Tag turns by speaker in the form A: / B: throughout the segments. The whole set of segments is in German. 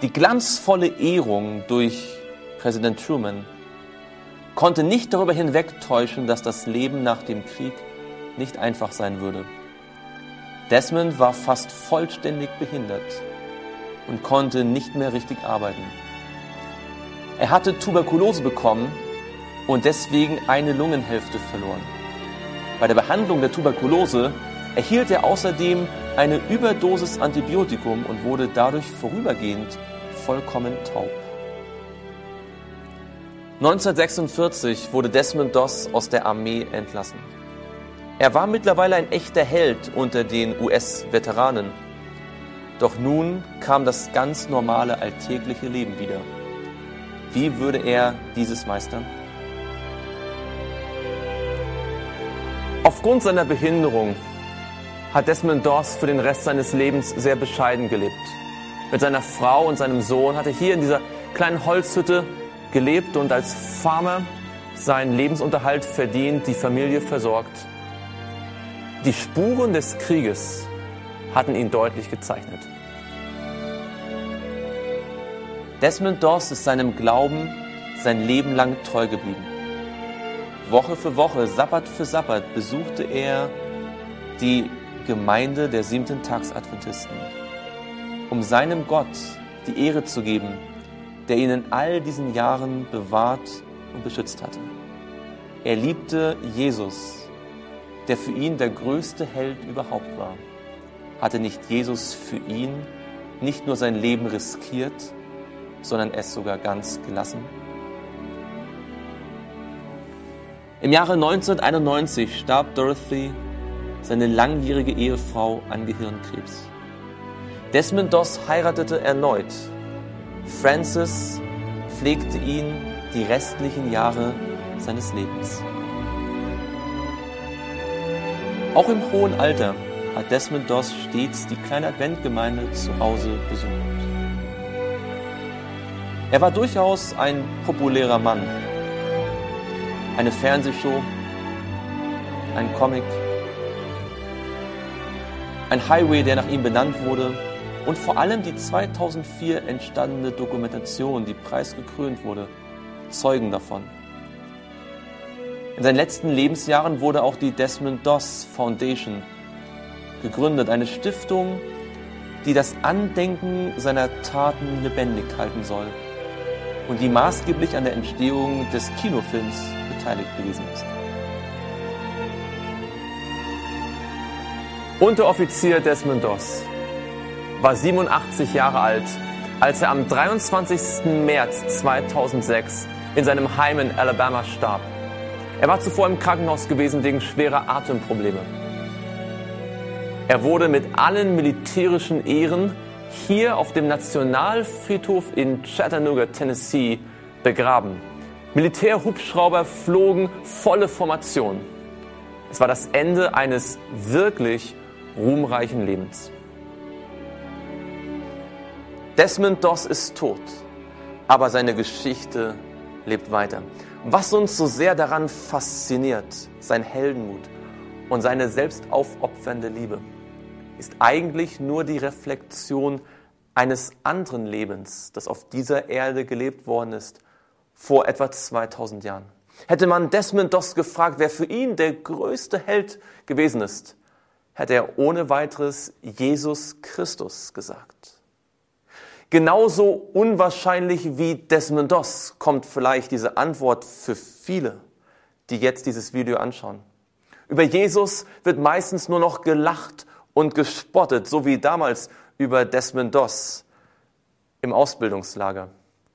A: Die glanzvolle Ehrung durch Präsident Truman konnte nicht darüber hinwegtäuschen, dass das Leben nach dem Krieg nicht einfach sein würde. Desmond war fast vollständig behindert und konnte nicht mehr richtig arbeiten. Er hatte Tuberkulose bekommen und deswegen eine Lungenhälfte verloren. Bei der Behandlung der Tuberkulose erhielt er außerdem eine Überdosis Antibiotikum und wurde dadurch vorübergehend vollkommen taub. 1946 wurde Desmond Doss aus der Armee entlassen. Er war mittlerweile ein echter Held unter den US-Veteranen. Doch nun kam das ganz normale alltägliche Leben wieder. Wie würde er dieses meistern? Aufgrund seiner Behinderung hat Desmond Doss für den Rest seines Lebens sehr bescheiden gelebt. Mit seiner Frau und seinem Sohn hat er hier in dieser kleinen Holzhütte gelebt und als Farmer seinen Lebensunterhalt verdient, die Familie versorgt. Die Spuren des Krieges hatten ihn deutlich gezeichnet. Desmond Doss ist seinem Glauben sein Leben lang treu geblieben. Woche für Woche, Sabbat für Sabbat besuchte er die Gemeinde der Siebenten-Tags-Adventisten, um seinem Gott die Ehre zu geben, der ihn in all diesen Jahren bewahrt und beschützt hatte. Er liebte Jesus, der für ihn der größte Held überhaupt war. Hatte nicht Jesus für ihn nicht nur sein Leben riskiert, sondern es sogar ganz gelassen? Im Jahre 1991 starb Dorothy, seine langjährige Ehefrau, an Gehirnkrebs. Desmond Doss heiratete erneut. Frances pflegte ihn die restlichen Jahre seines Lebens. Auch im hohen Alter hat Desmond Doss stets die kleine Adventgemeinde zu Hause besucht. Er war durchaus ein populärer Mann. Eine Fernsehshow, ein Comic, ein Highway, der nach ihm benannt wurde und vor allem die 2004 entstandene Dokumentation, die preisgekrönt wurde, zeugen davon. In seinen letzten Lebensjahren wurde auch die Desmond Doss Foundation gegründet, eine Stiftung, die das Andenken seiner Taten lebendig halten soll und die maßgeblich an der Entstehung des Kinofilms beteiligt gewesen ist. Unteroffizier Desmond Doss war 87 Jahre alt, als er am 23. März 2006 in seinem Heim in Alabama starb. Er war zuvor im Krankenhaus gewesen wegen schwerer Atemprobleme. Er wurde mit allen militärischen Ehren hier auf dem Nationalfriedhof in Chattanooga, Tennessee, begraben. Militärhubschrauber flogen volle Formation. Es war das Ende eines wirklich ruhmreichen Lebens. Desmond Doss ist tot, aber seine Geschichte lebt weiter. Was uns so sehr daran fasziniert, sein Heldenmut und seine selbstaufopfernde Liebe, ist eigentlich nur die Reflexion eines anderen Lebens, das auf dieser Erde gelebt worden ist, vor etwa 2000 Jahren. Hätte man Desmond Doss gefragt, wer für ihn der größte Held gewesen ist, hätte er ohne weiteres Jesus Christus gesagt. Genauso unwahrscheinlich wie Desmond Doss kommt vielleicht diese Antwort für viele, die jetzt dieses Video anschauen. Über Jesus wird meistens nur noch gelacht und gespottet, so wie damals über Desmond Doss im Ausbildungslager.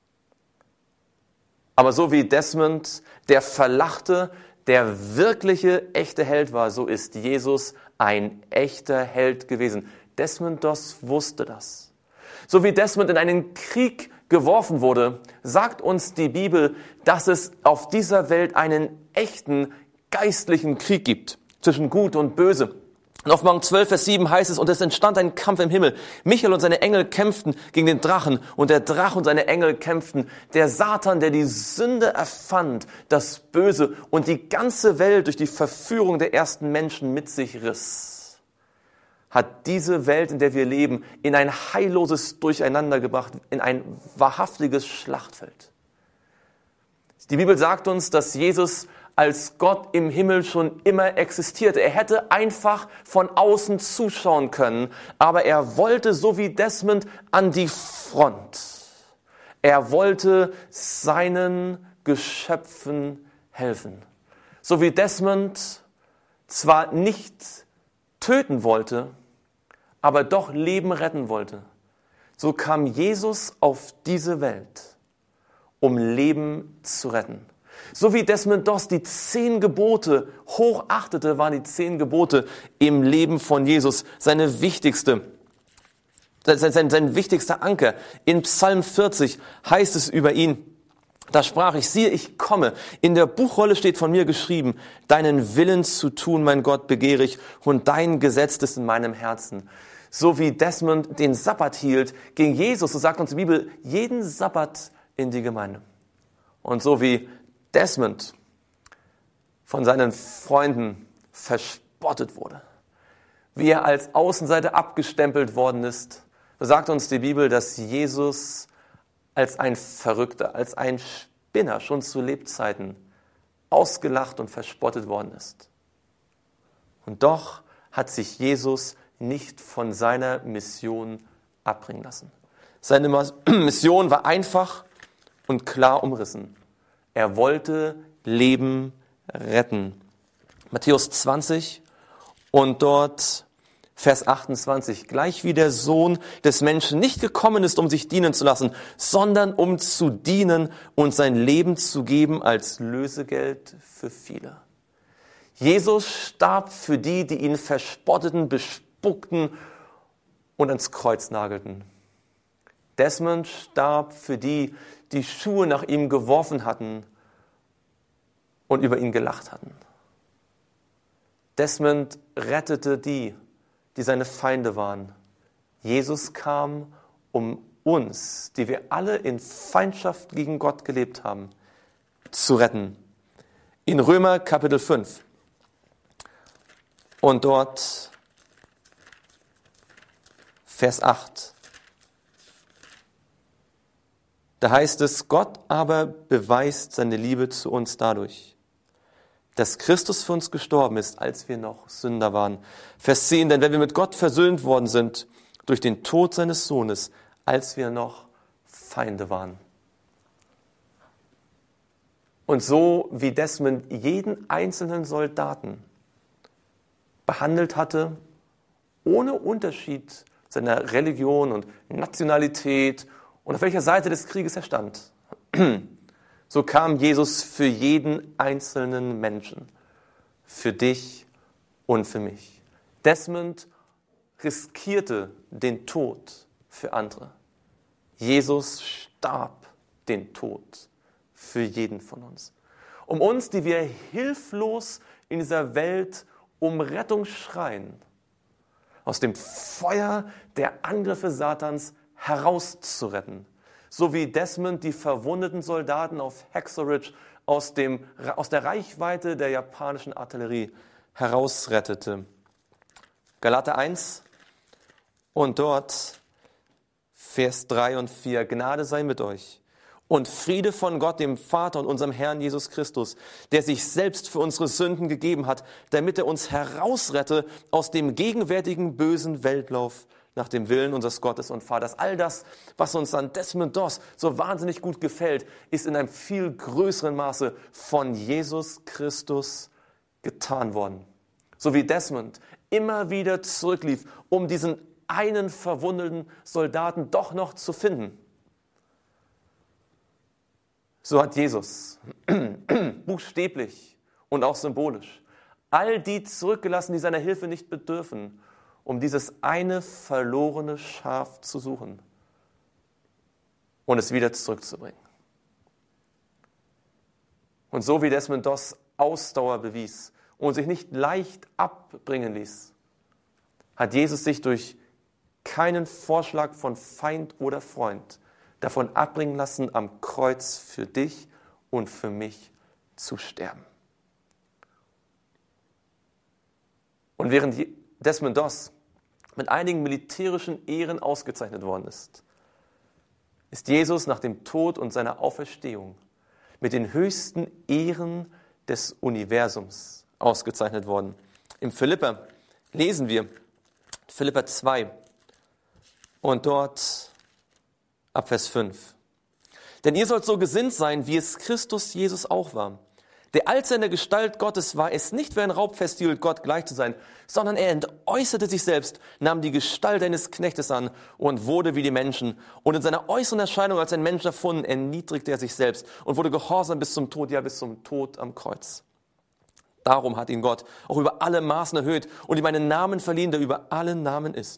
A: Aber so wie Desmond der verlachte, der wirkliche, echte Held war, so ist Jesus ein echter Held gewesen. Desmond Doss wusste das. So wie Desmond in einen Krieg geworfen wurde, sagt uns die Bibel, dass es auf dieser Welt einen echten geistlichen Krieg gibt zwischen Gut und Böse. In Offenbarung 12, Vers 7 heißt es, und es entstand ein Kampf im Himmel. Michael und seine Engel kämpften gegen den Drachen und der Drache und seine Engel kämpften. Der Satan, der die Sünde erfand, das Böse und die ganze Welt durch die Verführung der ersten Menschen mit sich riss, hat diese Welt, in der wir leben, in ein heilloses Durcheinander gebracht, in ein wahrhaftiges Schlachtfeld. Die Bibel sagt uns, dass Jesus als Gott im Himmel schon immer existierte. Er hätte einfach von außen zuschauen können, aber er wollte, so wie Desmond, an die Front. Er wollte seinen Geschöpfen helfen. So wie Desmond zwar nicht töten wollte, aber doch Leben retten wollte, so kam Jesus auf diese Welt, um Leben zu retten. So wie Desmond Doss die 10 Gebote hochachtete, waren die 10 Gebote im Leben von Jesus sein wichtigster Anker. In Psalm 40 heißt es über ihn, da sprach ich, siehe, ich komme. In der Buchrolle steht von mir geschrieben, deinen Willen zu tun, mein Gott, begehre ich, und dein Gesetz ist in meinem Herzen. So wie Desmond den Sabbat hielt, ging Jesus, so sagt uns die Bibel, jeden Sabbat in die Gemeinde. Und so wie Desmond von seinen Freunden verspottet wurde, wie er als Außenseiter abgestempelt worden ist, so sagt uns die Bibel, dass Jesus als ein Verrückter, als ein Spinner schon zu Lebzeiten ausgelacht und verspottet worden ist. Und doch hat sich Jesus nicht von seiner Mission abbringen lassen. Seine Mission war einfach und klar umrissen. Er wollte Leben retten. Matthäus 20 und dort Vers 28. Gleich wie der Sohn des Menschen nicht gekommen ist, um sich dienen zu lassen, sondern um zu dienen und sein Leben zu geben als Lösegeld für viele. Jesus starb für die, die ihn verspotteten, bespuckten und ans Kreuz nagelten. Desmond starb für die, die Schuhe nach ihm geworfen hatten und über ihn gelacht hatten. Desmond rettete die seine Feinde waren. Jesus kam, um uns, die wir alle in Feindschaft gegen Gott gelebt haben, zu retten. In Römer Kapitel 5 und dort Vers 8. Da heißt es, Gott aber beweist seine Liebe zu uns dadurch, dass Christus für uns gestorben ist, als wir noch Sünder waren. Vers 10, denn wenn wir mit Gott versöhnt worden sind, durch den Tod seines Sohnes, als wir noch Feinde waren. Und so wie Desmond jeden einzelnen Soldaten behandelt hatte, ohne Unterschied seiner Religion und Nationalität und auf welcher Seite des Krieges er stand, so kam Jesus für jeden einzelnen Menschen, für dich und für mich. Desmond riskierte den Tod für andere. Jesus starb den Tod für jeden von uns. Um uns, die wir hilflos in dieser Welt um Rettung schreien, aus dem Feuer der Angriffe Satans herauszuretten. So wie Desmond die verwundeten Soldaten auf Hacksaw Ridge aus der Reichweite der japanischen Artillerie herausrettete. Galater 1 und dort Vers 3 und 4. Gnade sei mit euch und Friede von Gott, dem Vater und unserem Herrn Jesus Christus, der sich selbst für unsere Sünden gegeben hat, damit er uns herausrette aus dem gegenwärtigen bösen Weltlauf nach dem Willen unseres Gottes und Vaters. All das, was uns an Desmond Doss so wahnsinnig gut gefällt, ist in einem viel größeren Maße von Jesus Christus getan worden. So wie Desmond immer wieder zurücklief, um diesen einen verwundeten Soldaten doch noch zu finden. So hat Jesus buchstäblich und auch symbolisch all die zurückgelassen, die seiner Hilfe nicht bedürfen, um dieses eine verlorene Schaf zu suchen und es wieder zurückzubringen. Und so wie Desmond Doss Ausdauer bewies und sich nicht leicht abbringen ließ, hat Jesus sich durch keinen Vorschlag von Feind oder Freund davon abbringen lassen, am Kreuz für dich und für mich zu sterben. Und während Desmond Doss mit einigen militärischen Ehren ausgezeichnet worden ist, ist Jesus nach dem Tod und seiner Auferstehung mit den höchsten Ehren des Universums ausgezeichnet worden. Im Philipper lesen wir, Philipper 2 und dort ab Vers 5. Denn ihr sollt so gesinnt sein, wie es Christus Jesus auch war, der als er in der Gestalt Gottes war, es nicht für ein Raub festhielt, Gott gleich zu sein, sondern er entäußerte sich selbst, nahm die Gestalt eines Knechtes an und wurde wie die Menschen. Und in seiner äußeren Erscheinung als ein Mensch erfunden, erniedrigte er sich selbst und wurde gehorsam bis zum Tod, ja bis zum Tod am Kreuz. Darum hat ihn Gott auch über alle Maßen erhöht und ihm einen Namen verliehen, der über allen Namen ist.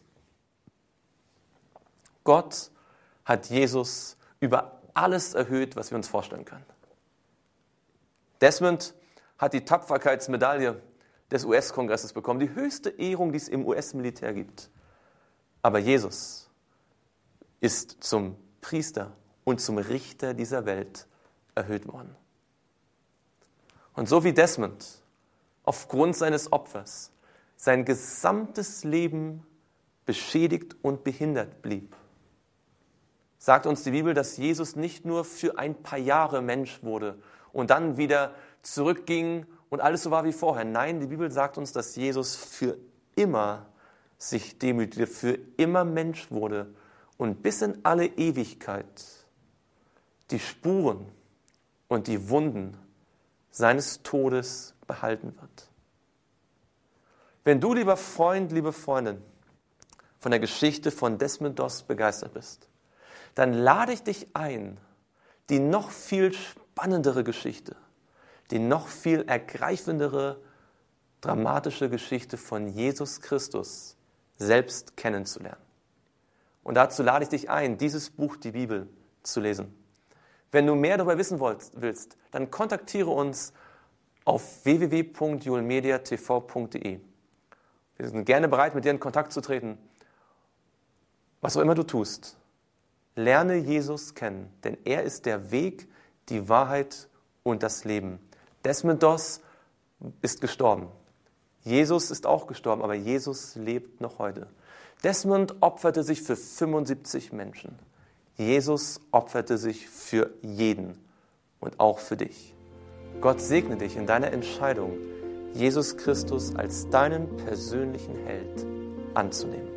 A: Gott hat Jesus über alles erhöht, was wir uns vorstellen können. Desmond hat die Tapferkeitsmedaille des US-Kongresses bekommen, die höchste Ehrung, die es im US-Militär gibt. Aber Jesus ist zum Priester und zum Richter dieser Welt erhöht worden. Und so wie Desmond aufgrund seines Opfers sein gesamtes Leben beschädigt und behindert blieb, sagt uns die Bibel, dass Jesus nicht nur für ein paar Jahre Mensch wurde und dann wieder zurückging und alles so war wie vorher. Nein, die Bibel sagt uns, dass Jesus für immer sich demütigte, für immer Mensch wurde und bis in alle Ewigkeit die Spuren und die Wunden seines Todes behalten wird. Wenn du, lieber Freund, liebe Freundin, von der Geschichte von Desmond Doss begeistert bist, dann lade ich dich ein, die noch viel spannendere Geschichte, die noch viel ergreifendere, dramatische Geschichte von Jesus Christus selbst kennenzulernen. Und dazu lade ich dich ein, dieses Buch, die Bibel, zu lesen. Wenn du mehr darüber wissen willst, dann kontaktiere uns auf www.julmediatv.de. Wir sind gerne bereit, mit dir in Kontakt zu treten. Was auch immer du tust, lerne Jesus kennen, denn er ist der Weg, die Wahrheit und das Leben. Desmond Doss ist gestorben. Jesus ist auch gestorben, aber Jesus lebt noch heute. Desmond opferte sich für 75 Menschen. Jesus opferte sich für jeden und auch für dich. Gott segne dich in deiner Entscheidung, Jesus Christus als deinen persönlichen Held anzunehmen.